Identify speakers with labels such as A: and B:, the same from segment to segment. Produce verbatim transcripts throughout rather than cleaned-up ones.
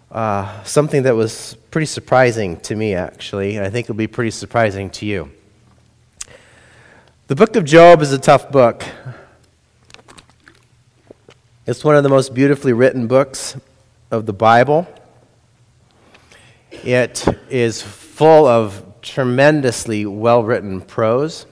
A: uh, something that was pretty surprising to me, actually, and I think it'll be pretty surprising to you. The book of Job is a tough book. It's one of the most beautifully written books of the Bible. It is full of tremendously well-written prose.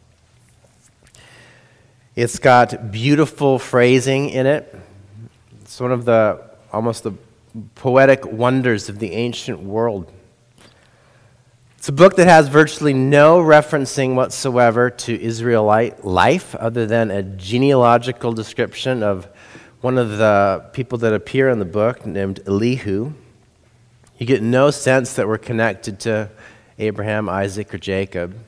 A: It's got beautiful phrasing in it. It's one of the almost the poetic wonders of the ancient world. It's a book that has virtually no referencing whatsoever to Israelite life other than a genealogical description of one of the people that appear in the book named Elihu. You get no sense that we're connected to Abraham, Isaac, or Jacob.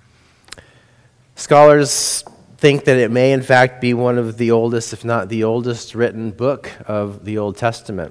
A: Scholars think that it may in fact be one of the oldest, if not the oldest, written book of the Old Testament.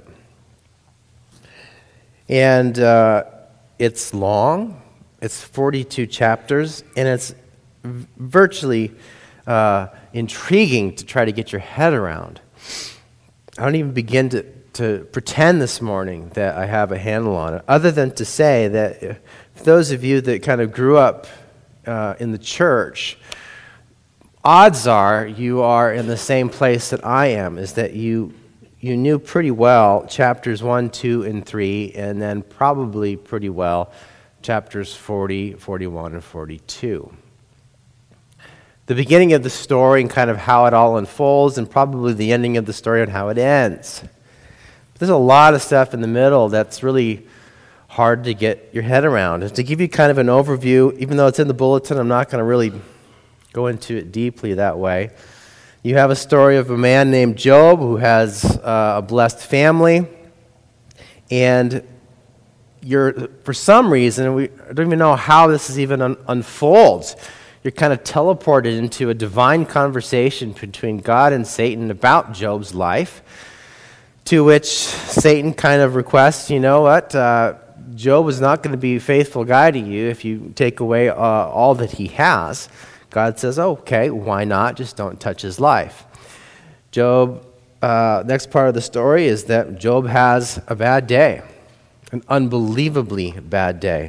A: And uh, it's long, it's forty-two chapters, and it's v- virtually uh, intriguing to try to get your head around. I don't even begin to, to pretend this morning that I have a handle on it, other than to say that for those of you that kind of grew up uh, in the church, odds are you are in the same place that I am, is that you you knew pretty well chapters one, two, and three, and then probably pretty well chapters forty, forty-one, and forty-two. The beginning of the story and kind of how it all unfolds, and probably the ending of the story and how it ends. But there's a lot of stuff in the middle that's really hard to get your head around. And to give you kind of an overview, even though it's in the bulletin, I'm not going to really go into it deeply that way. You have a story of a man named Job who has uh, a blessed family, and you're, for some reason, we don't even know how this is even un- unfolds. You're kind of teleported into a divine conversation between God and Satan about Job's life, to which Satan kind of requests, you know what, uh, Job is not going to be a faithful guy to you if you take away uh, all that he has. God says, okay, why not? Just don't touch his life. Job, uh, next part of the story is that Job has a bad day, an unbelievably bad day.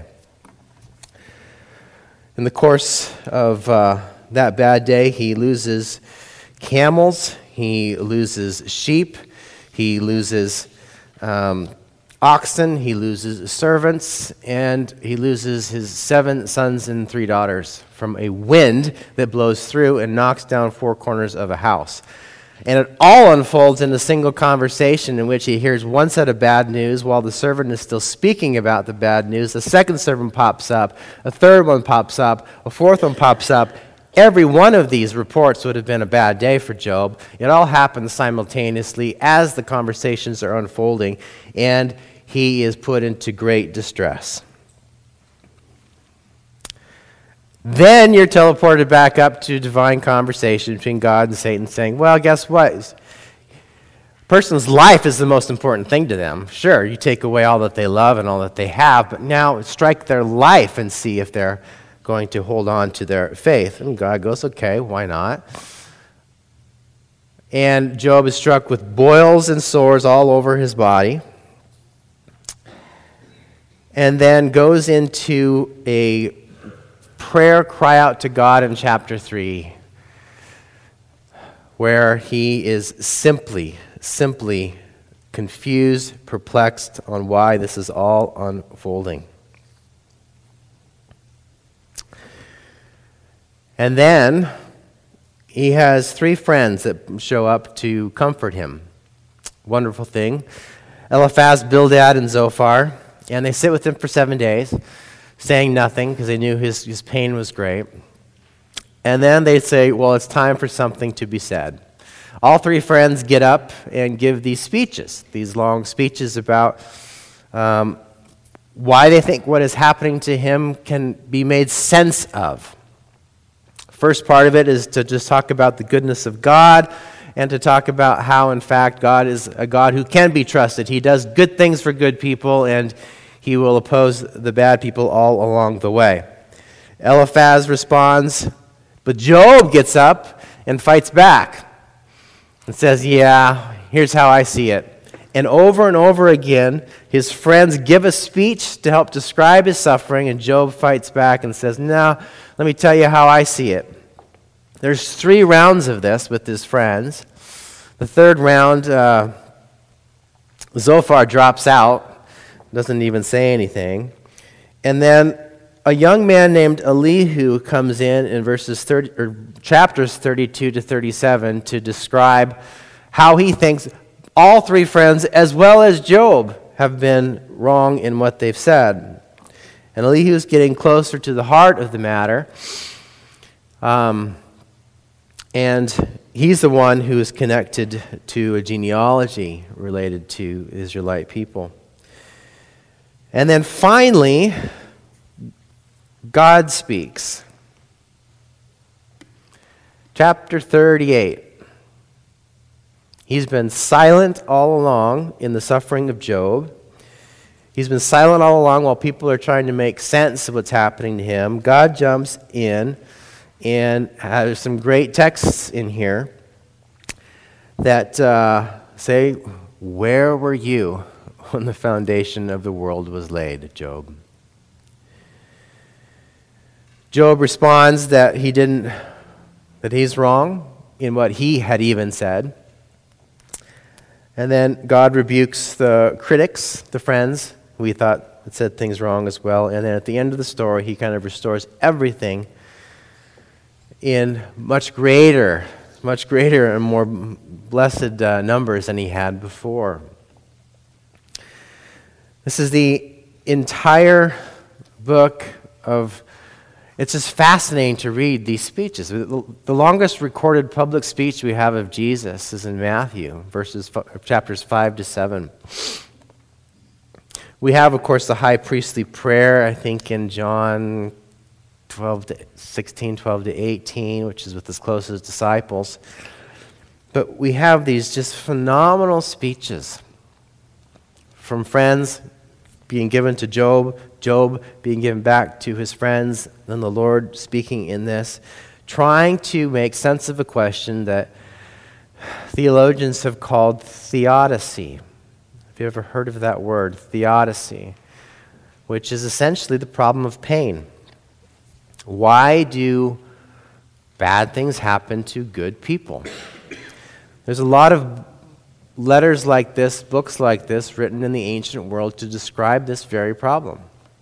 A: In the course of uh, that bad day, he loses camels, he loses sheep, he loses um, oxen, he loses servants, and he loses his seven sons and three daughters from a wind that blows through and knocks down four corners of a house. And it all unfolds in a single conversation in which he hears one set of bad news while the servant is still speaking about the bad news. The second servant pops up, a third one pops up, a fourth one pops up. Every one of these reports would have been a bad day for Job. It all happens simultaneously as the conversations are unfolding, and he is put into great distress. Then you're teleported back up to divine conversation between God and Satan, saying, well, guess what? A person's life is the most important thing to them. Sure, you take away all that they love and all that they have, but now strike their life and see if they're going to hold on to their faith. And God goes, okay, why not? And Job is struck with boils and sores all over his body, and then goes into a prayer cry out to God in chapter three, where he is simply, simply confused, perplexed on why this is all unfolding. And then he has three friends that show up to comfort him. Wonderful thing. Eliphaz, Bildad, and Zophar. And they sit with him for seven days, saying nothing because they knew his, his pain was great. And then they say, well, it's time for something to be said. All three friends get up and give these speeches, these long speeches about um, why they think what is happening to him can be made sense of. First part of it is to just talk about the goodness of God and to talk about how, in fact, God is a God who can be trusted. He does good things for good people, and he will oppose the bad people all along the way. Eliphaz responds, but Job gets up and fights back and says, yeah, here's how I see it. And over and over again, his friends give a speech to help describe his suffering, and Job fights back and says, "No, let me tell you how I see it." There's three rounds of this with his friends. The third round, uh, Zophar drops out, doesn't even say anything. And then a young man named Elihu comes in in verses thirty, or chapters thirty-two to thirty-seven to describe how he thinks all three friends, as well as Job, have been wrong in what they've said. And Elihu is getting closer to the heart of the matter. Um, and he's the one who is connected to a genealogy related to Israelite people. And then finally, God speaks. Chapter thirty-eight. He's been silent all along in the suffering of Job. He's been silent all along while people are trying to make sense of what's happening to him. God jumps in and has some great texts in here that uh, say, "Where were you when the foundation of the world was laid, Job?" Job responds that he didn't, that he's wrong in what he had even said. And then God rebukes the critics, the friends, who he thought had said things wrong as well. And then at the end of the story, he kind of restores everything in much greater, much greater and more blessed uh, numbers than he had before. This is the entire book of, it's just fascinating to read these speeches. The, the longest recorded public speech we have of Jesus is in Matthew, verses chapters five to seven. We have, of course, the high priestly prayer, I think, in John twelve to sixteen, twelve to eighteen, which is with his closest disciples. But we have these just phenomenal speeches from friends being given to Job, Job being given back to his friends, then the Lord speaking in this, trying to make sense of a question that theologians have called theodicy. Have you ever heard of that word, theodicy? Which is essentially the problem of pain. Why do bad things happen to good people? There's a lot of letters like this, books like this, written in the ancient world to describe this very problem.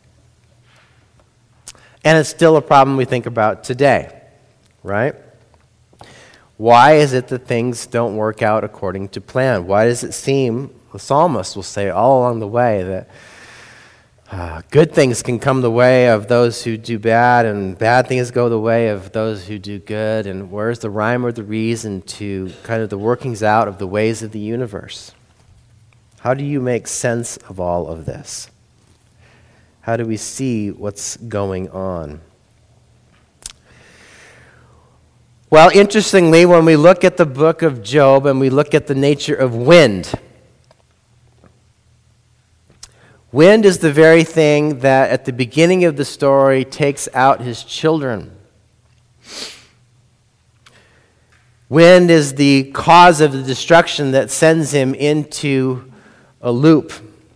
A: And it's still a problem we think about today, right? Why is it that things don't work out according to plan? Why does it seem, the psalmist will say all along the way, that uh, good things can come the way of those who do bad, and bad things go the way of those who do good? And where's the rhyme or the reason to kind of the workings out of the ways of the universe? How do you make sense of all of this? How do we see what's going on? Well, interestingly, when we look at the book of Job and we look at the nature of wind, wind is the very thing that at the beginning of the story takes out his children. Wind is the cause of the destruction that sends him into a loop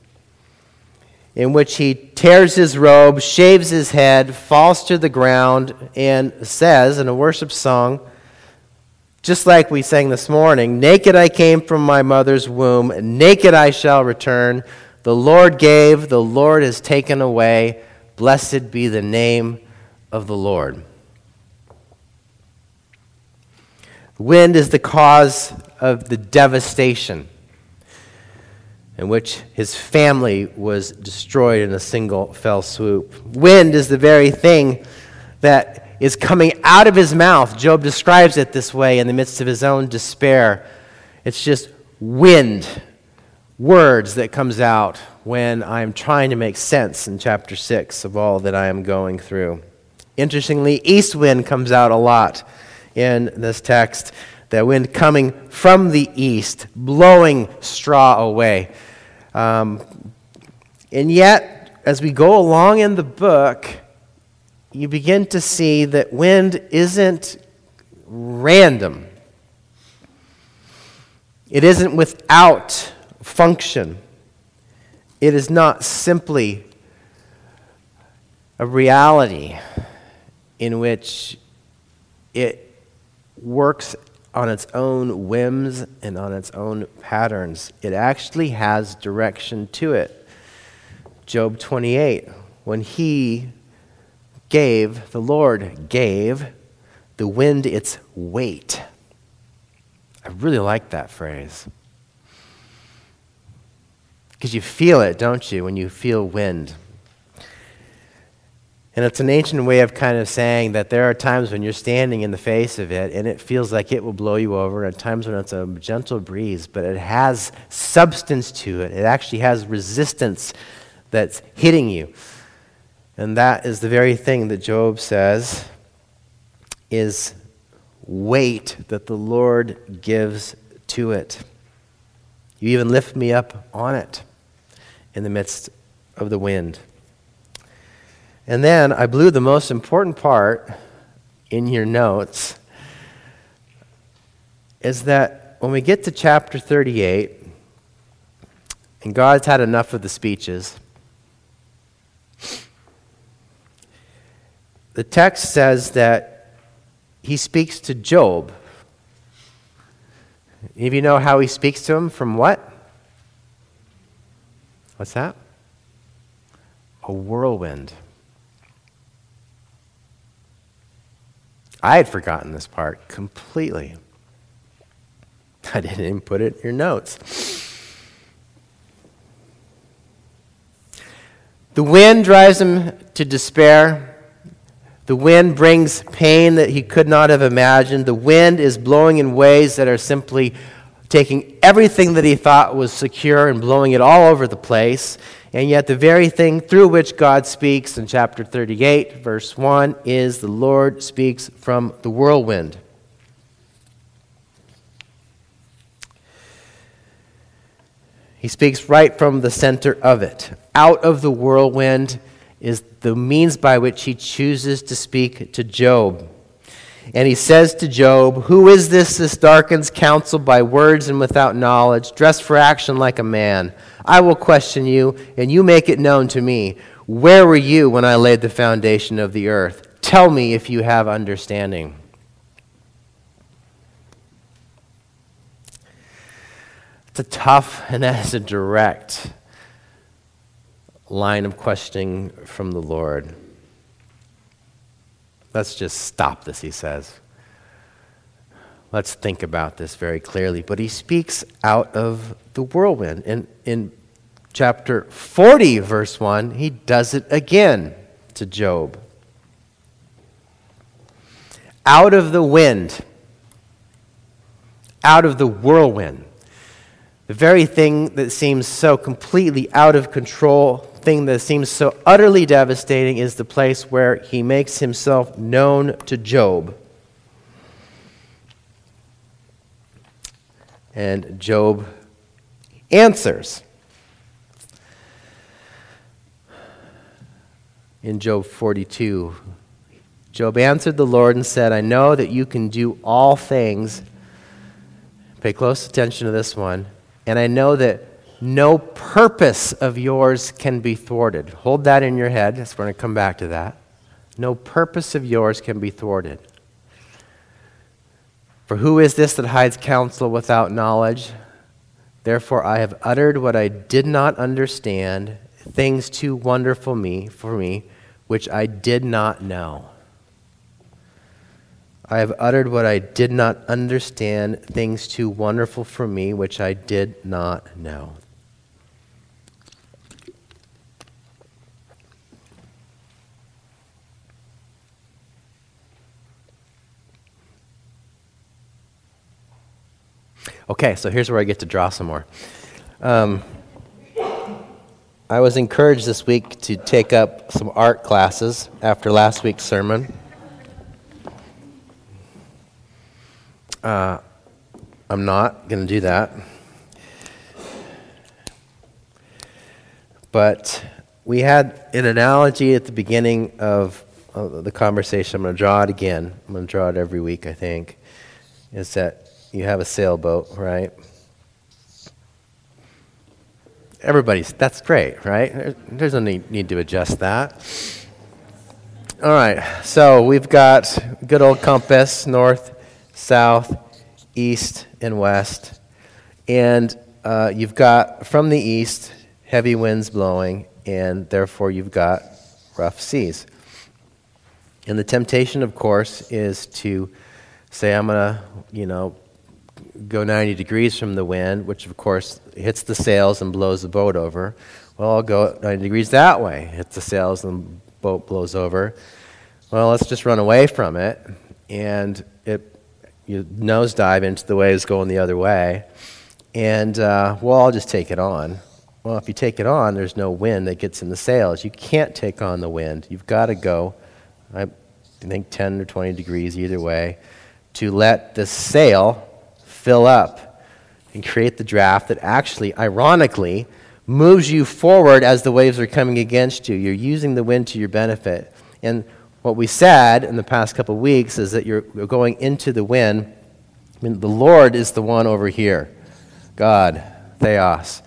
A: in which he tears his robe, shaves his head, falls to the ground, and says in a worship song, just like we sang this morning, "Naked I came from my mother's womb, naked I shall return. The Lord gave, the Lord has taken away. Blessed be the name of the Lord." Wind is the cause of the devastation in which his family was destroyed in a single fell swoop. Wind is the very thing that is coming out of his mouth. Job describes it this way in the midst of his own despair. It's just wind, words that comes out when I'm trying to make sense in chapter six of all that I am going through. Interestingly, east wind comes out a lot in this text. The wind coming from the east, blowing straw away. Um, and yet, as we go along in the book, you begin to see that wind isn't random. It isn't without function. It is not simply a reality in which it works on its own whims and on its own patterns. It actually has direction to it. Job twenty-eight, when he gave, the Lord gave the wind its weight. I really like that phrase. Because you feel it, don't you, when you feel wind. And it's an ancient way of kind of saying that there are times when you're standing in the face of it and it feels like it will blow you over, and times when it's a gentle breeze, but it has substance to it. It actually has resistance that's hitting you. And that is the very thing that Job says is weight that the Lord gives to it. You even lift me up on it in the midst of the wind. And then I blew the most important part in your notes, is that when we get to chapter thirty-eight, and God's had enough of the speeches, the text says that he speaks to Job. Any of you know how he speaks to him? From what? What's that? A whirlwind. I had forgotten this part completely. I didn't even put it in your notes. The wind drives him to despair. The wind brings pain that he could not have imagined. The wind is blowing in ways that are simply taking everything that he thought was secure and blowing it all over the place. And yet the very thing through which God speaks in chapter thirty-eight, verse one, is the Lord speaks from the whirlwind. He speaks right from the center of it. Out of the whirlwind is the means by which he chooses to speak to Job. And he says to Job, "Who is this that darkens counsel by words and without knowledge, dressed for action like a man? I will question you, and you make it known to me. Where were you when I laid the foundation of the earth? Tell me if you have understanding." It's a tough and that is a direct line of questioning from the Lord. Let's just stop this, he says. Let's think about this very clearly. But he speaks out of the whirlwind. In, in chapter forty, verse one, he does it again to Job. Out of the wind, out of the whirlwind, the very thing that seems so completely out of control, thing that seems so utterly devastating, is the place where he makes himself known to Job. And Job answers. In Job forty-two, Job answered the Lord and said, "I know that you can do all things." Pay close attention to this one. "And I know that no purpose of yours can be thwarted." Hold that in your head. That's we're going to come back to that. No purpose of yours can be thwarted. "For who is this that hides counsel without knowledge? Therefore I have uttered what I did not understand, things too wonderful me for me, which I did not know." I have uttered what I did not understand, things too wonderful for me, which I did not know. Okay, so here's where I get to draw some more. Um, I was encouraged this week to take up some art classes after last week's sermon. Uh, I'm not going to do that. But we had an analogy at the beginning of uh, the conversation. I'm going to draw it again. I'm going to draw it every week, I think. Is that you have a sailboat, right? everybody's, that's great, right? There- There's no need need to adjust that. All right, so we've got good old compass, north, south, east, and west. And uh, you've got, from the east, heavy winds blowing, and therefore you've got rough seas. And the temptation, of course, is to say, I'm going to, you know, go ninety degrees from the wind, which, of course, hits the sails and blows the boat over. Well, I'll go ninety degrees that way, hits the sails and the boat blows over. Well, let's just run away from it, and it you nosedive into the waves going the other way, and, uh, well, I'll just take it on. Well, if you take it on, there's no wind that gets in the sails. You can't take on the wind. You've got to go, I think, ten or twenty degrees either way, to let the sail fill up and create the draft that actually, ironically, moves you forward as the waves are coming against you. You're using the wind to your benefit. And what we said in the past couple of weeks is that you're going into the wind. I mean, the Lord is the one over here, God, Theos.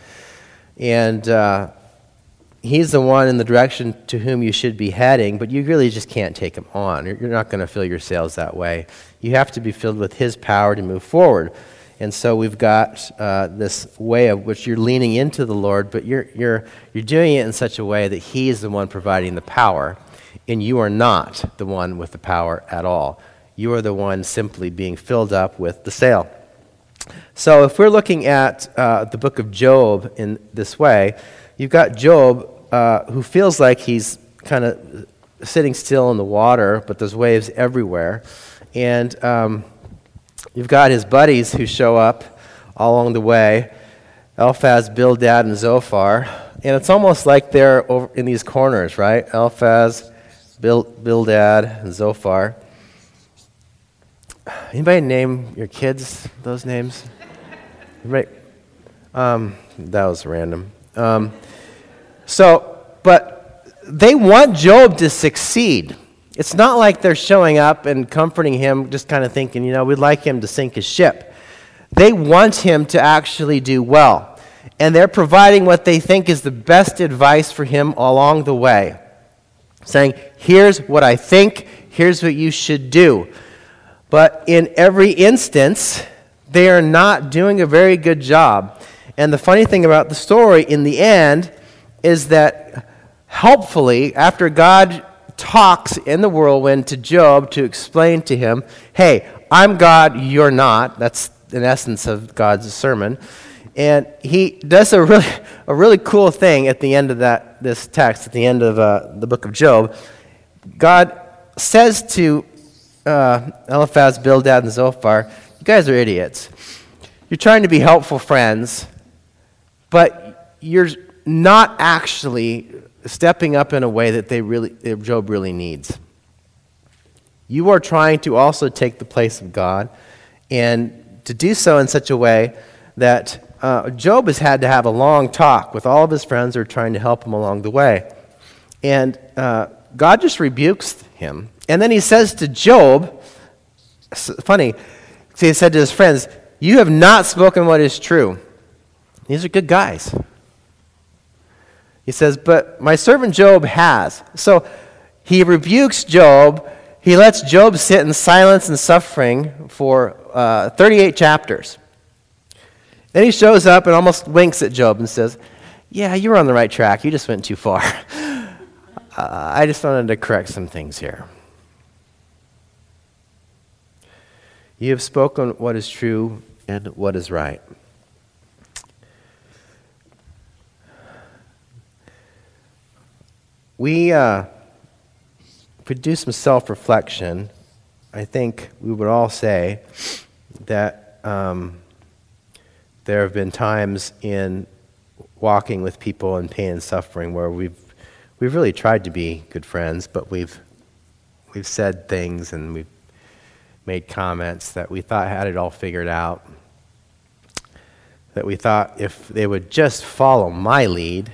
A: And uh, he's the one in the direction to whom you should be heading, but you really just can't take him on. You're, you're not going to fill your sails that way. You have to be filled with his power to move forward. And so we've got uh, this way of which you're leaning into the Lord, but you're, you're, you're doing it in such a way that he is the one providing the power, and you are not the one with the power at all. You are the one simply being filled up with the sail. So if we're looking at uh, the book of Job in this way, you've got Job uh, who feels like he's kind of sitting still in the water, but there's waves everywhere. And um, you've got his buddies who show up all along the way, Eliphaz, Bildad, and Zophar. And it's almost like they're over in these corners, right? Eliphaz, Bil- Bildad, and Zophar. Anybody name your kids those names? Right. Um, that was random. Um, so, but they want Job to succeed. It's not like they're showing up and comforting him, just kind of thinking, you know, we'd like him to sink his ship. They want him to actually do well. And they're providing what they think is the best advice for him along the way. Saying, here's what I think, here's what you should do. But in every instance, they are not doing a very good job. And the funny thing about the story in the end is that helpfully, after God talks in the whirlwind to Job to explain to him, hey, I'm God, you're not. That's in essence of God's sermon. And he does a really a really cool thing at the end of that this text, at the end of uh, the book of Job. God says to uh, Eliphaz, Bildad, and Zophar, you guys are idiots. You're trying to be helpful friends, but you're not actually stepping up in a way that they really, that Job really needs. You are trying to also take the place of God, and to do so in such a way that uh, Job has had to have a long talk with all of his friends who are trying to help him along the way. And uh, God just rebukes him. And then he says to Job, funny, so he said to his friends, you have not spoken what is true. These are good guys. He says, but my servant Job has. So he rebukes Job. He lets Job sit in silence and suffering for uh, thirty-eight chapters. Then he shows up and almost winks at Job and says, yeah, you were on the right track. You just went too far. uh, I just wanted to correct some things here. You have spoken what is true and what is right. We uh, could do some self-reflection. I think we would all say that um, there have been times in walking with people in pain and suffering where we've we've really tried to be good friends, but we've we've said things and we've made comments that we thought had it all figured out, that we thought if they would just follow my lead,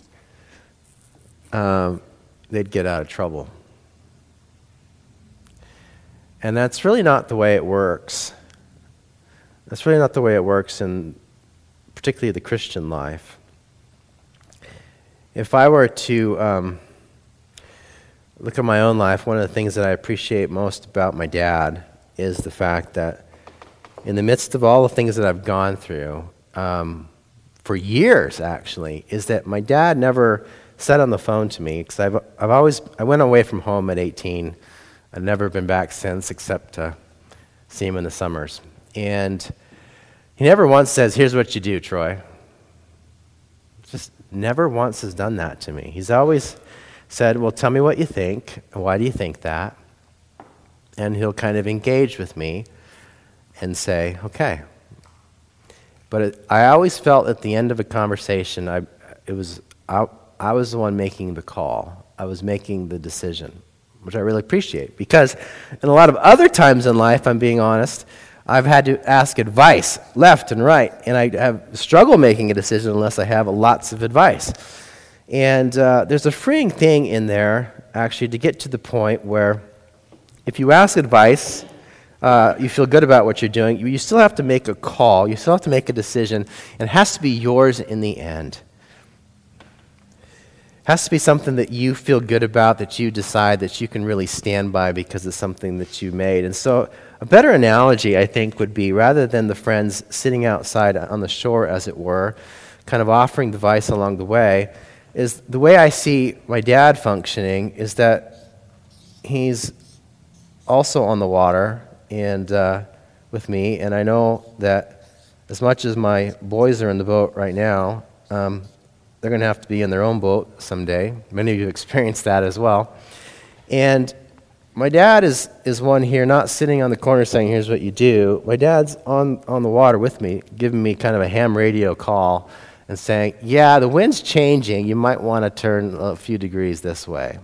A: um, they'd get out of trouble. And that's really not the way it works. That's really not the way it works in particularly the Christian life. If I were to um, look at my own life, one of the things that I appreciate most about my dad is the fact that in the midst of all the things that I've gone through, um, for years actually, is that my dad never said on the phone to me, because I've, I've always, I went away from home at eighteen. I've never been back since except to see him in the summers. And he never once says, here's what you do, Troy. Just never once has done that to me. He's always said, well, tell me what you think, and why do you think that? And he'll kind of engage with me and say, okay. But it, I always felt at the end of a conversation, I, it was I, I was the one making the call. I was making the decision, which I really appreciate. Because in a lot of other times in life, I'm being honest, I've had to ask advice left and right, and I have struggled making a decision unless I have lots of advice. And uh, there's a freeing thing in there, actually, to get to the point where if you ask advice, uh, you feel good about what you're doing, you, you still have to make a call, you still have to make a decision, and it has to be yours in the end. It has to be something that you feel good about, that you decide that you can really stand by because it's something that you made. And so a better analogy, I think, would be rather than the friends sitting outside on the shore, as it were, kind of offering advice along the way, is the way I see my dad functioning is that he's also on the water and uh, with me, and I know that as much as my boys are in the boat right now, um, they're going to have to be in their own boat someday. Many of you have experienced that as well. And my dad is, is one here, not sitting on the corner saying, here's what you do. My dad's on, on the water with me, giving me kind of a ham radio call and saying, yeah, the wind's changing. You might want to turn a few degrees this way.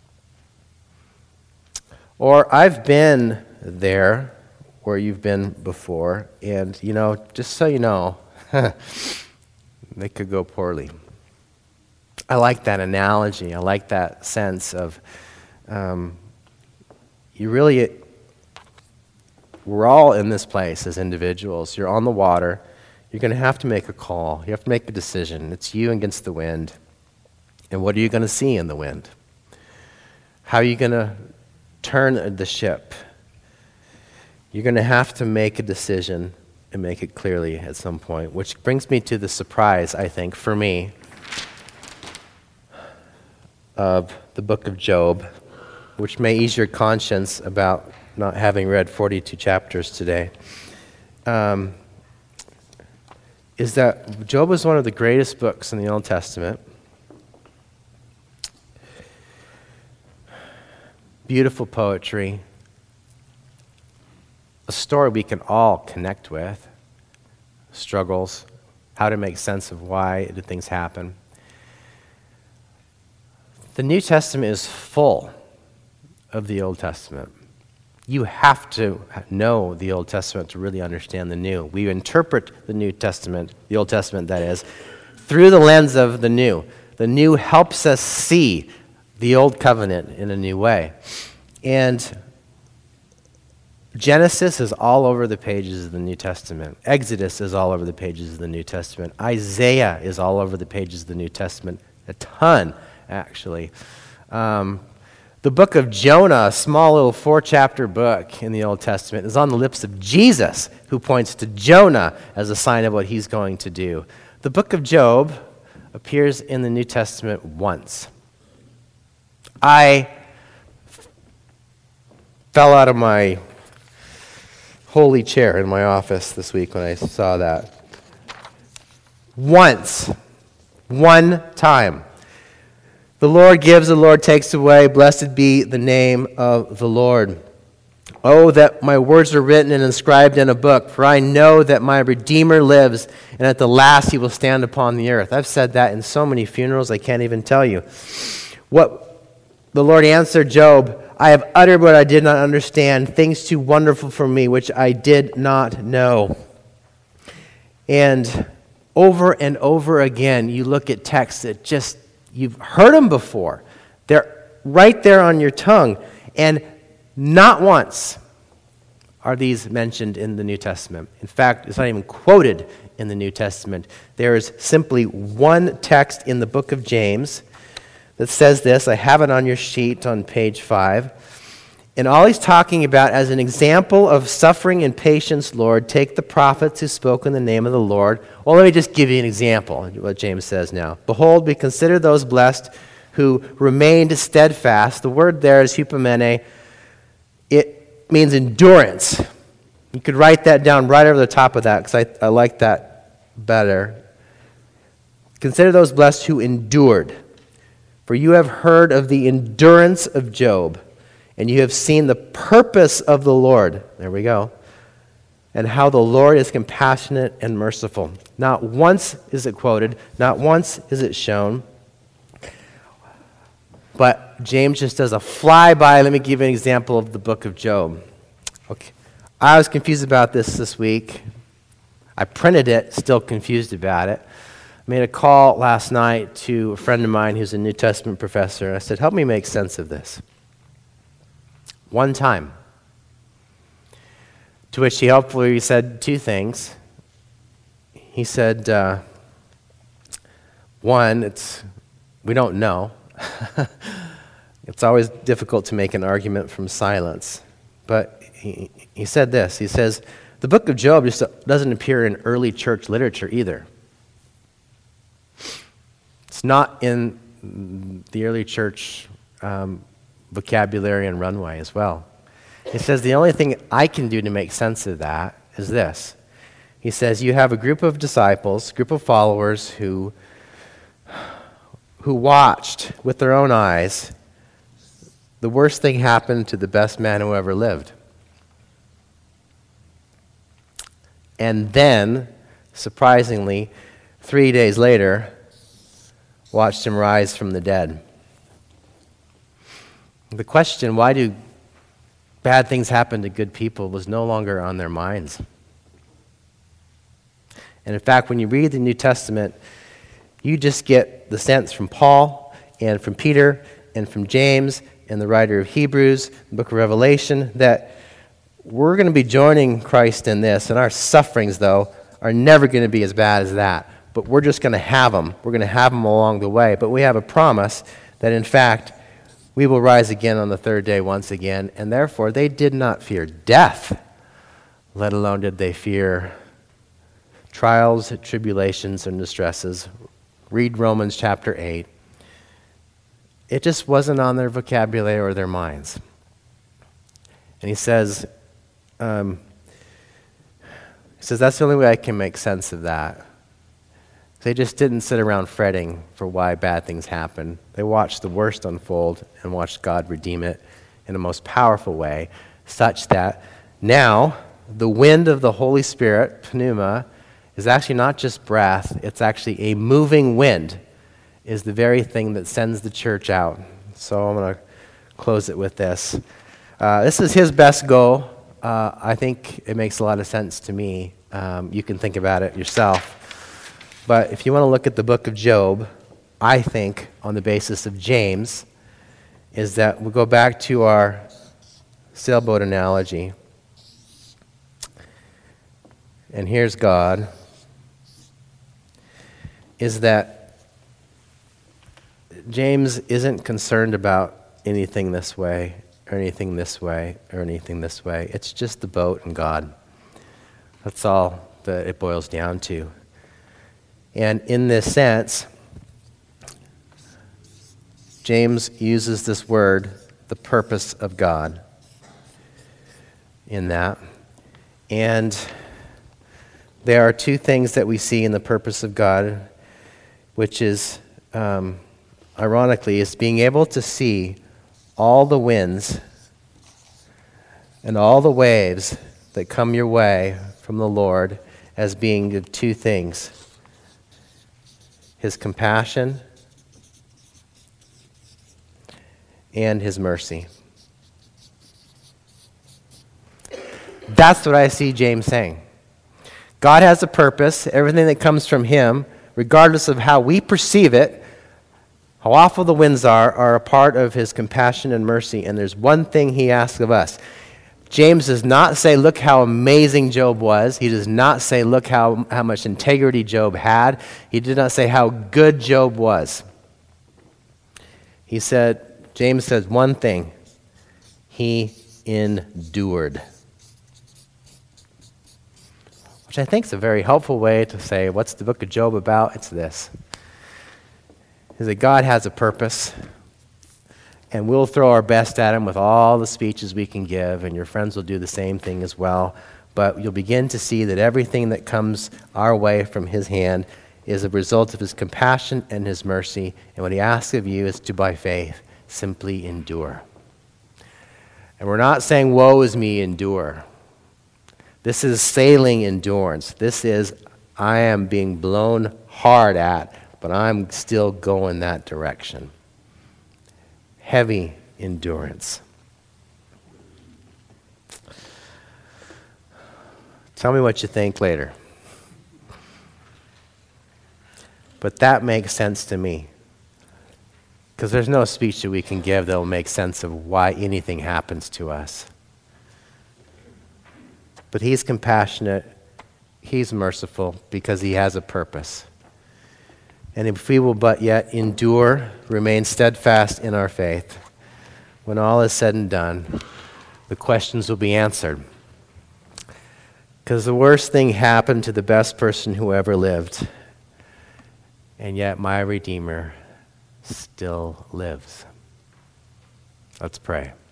A: Or I've been there where you've been before, and, you know, just so you know, they could go poorly. I like that analogy. I like that sense of um, you really, we're all in this place as individuals. You're on the water. You're going to have to make a call. You have to make a decision. It's you against the wind. And what are you going to see in the wind? How are you going to turn the ship? You're going to have to make a decision and make it clearly at some point, which brings me to the surprise, I think, for me, of the book of Job, which may ease your conscience about not having read forty-two chapters today, um, is that Job is one of the greatest books in the Old Testament. Beautiful poetry, a story we can all connect with, struggles, how to make sense of why did things happen. The New Testament is full of the Old Testament. You have to know the Old Testament to really understand the New. We interpret the New Testament, the Old Testament that is, through the lens of the New. The New helps us see the Old Covenant in a new way. And Genesis is all over the pages of the New Testament. Exodus is all over the pages of the New Testament. Isaiah is all over the pages of the New Testament. A ton, actually. Um, the book of Jonah, a small little four-chapter book in the Old Testament, is on the lips of Jesus, who points to Jonah as a sign of what he's going to do. The book of Job appears in the New Testament once. I f- fell out of my holy chair in my office this week when I saw that. Once. One time. The Lord gives, the Lord takes away. Blessed be the name of the Lord. Oh, that my words are written and inscribed in a book, for I know that my Redeemer lives, and at the last he will stand upon the earth. I've said that in so many funerals I can't even tell you. What the Lord answered Job, I have uttered what I did not understand, things too wonderful for me, which I did not know. And over and over again, you look at texts that just, you've heard them before. They're right there on your tongue. And not once are these mentioned in the New Testament. In fact, it's not even quoted in the New Testament. There is simply one text in the book of James that says this. I have it on your sheet on page five. And all he's talking about, as an example of suffering and patience, Lord, take the prophets who spoke in the name of the Lord. Well, let me just give you an example of what James says now. Behold, we consider those blessed who remained steadfast. The word there is hupomene. It means endurance. You could write that down right over the top of that, because I, I like that better. Consider those blessed who endured. For you have heard of the endurance of Job, and you have seen the purpose of the Lord. There we go. And how the Lord is compassionate and merciful. Not once is it quoted, not once is it shown. But James just does a flyby. Let me give you an example of the book of Job. Okay. I was confused about this this week. I printed it, still confused about it. I made a call last night to a friend of mine who's a New Testament professor. I said, help me make sense of this. One time. To which he helpfully said two things. He said, uh, one, it's we don't know. It's always difficult to make an argument from silence. But he, he said this. He says, the book of Job just doesn't appear in early church literature either. It's not in the early church um, vocabulary and runway as well. He says, the only thing I can do to make sense of that is this. He says, you have a group of disciples, group of followers who, who watched with their own eyes the worst thing happen to the best man who ever lived. And then, surprisingly, three days later, watched him rise from the dead. The question, why do bad things happen to good people, was no longer on their minds. And in fact, when you read the New Testament, you just get the sense from Paul and from Peter and from James and the writer of Hebrews, the book of Revelation, that we're going to be joining Christ in this, and our sufferings, though, are never going to be as bad as that. But we're just going to have them. We're going to have them along the way. But we have a promise that, in fact, we will rise again on the third day once again, and therefore they did not fear death, let alone did they fear trials, tribulations, and distresses. Read Romans chapter eight. It just wasn't on their vocabulary or their minds. And he says, um, he says, that's the only way I can make sense of that. They just didn't sit around fretting for why bad things happen. They watched the worst unfold and watched God redeem it in a most powerful way, such that now the wind of the Holy Spirit, pneuma, is actually not just breath, it's actually a moving wind, is the very thing that sends the church out. So I'm going to close it with this. Uh, this is his best go. Uh, I think it makes a lot of sense to me. Um, you can think about it yourself. But if you want to look at the book of Job, I think, on the basis of James, is that we'll go back to our sailboat analogy. And here's God, is that James isn't concerned about anything this way, or anything this way, or anything this way. It's just the boat and God. That's all that it boils down to. And in this sense, James uses this word, the purpose of God, in that. And there are two things that we see in the purpose of God, which is, um, ironically, is being able to see all the winds and all the waves that come your way from the Lord as being two things: His compassion and His mercy. That's what I see James saying. God has a purpose. Everything that comes from Him, regardless of how we perceive it, how awful the winds are, are a part of His compassion and mercy. And there's one thing He asks of us. James does not say, look how amazing Job was. He does not say, look how, how much integrity Job had. He did not say how good Job was. He said, James says one thing: he endured. Which I think is a very helpful way to say, what's the book of Job about? It's this: is that God has a purpose, and we'll throw our best at him with all the speeches we can give, and your friends will do the same thing as well. But you'll begin to see that everything that comes our way from his hand is a result of his compassion and his mercy. And what he asks of you is to, by faith, simply endure. And we're not saying, woe is me, endure. This is sailing endurance. This is, I am being blown hard at, but I'm still going that direction. Heavy endurance. Tell me what you think later. But that makes sense to me. Because there's no speech that we can give that will make sense of why anything happens to us. But he's compassionate, he's merciful, because he has a purpose. And if we will but yet endure, remain steadfast in our faith, when all is said and done, the questions will be answered. Because the worst thing happened to the best person who ever lived, and yet my Redeemer still lives. Let's pray.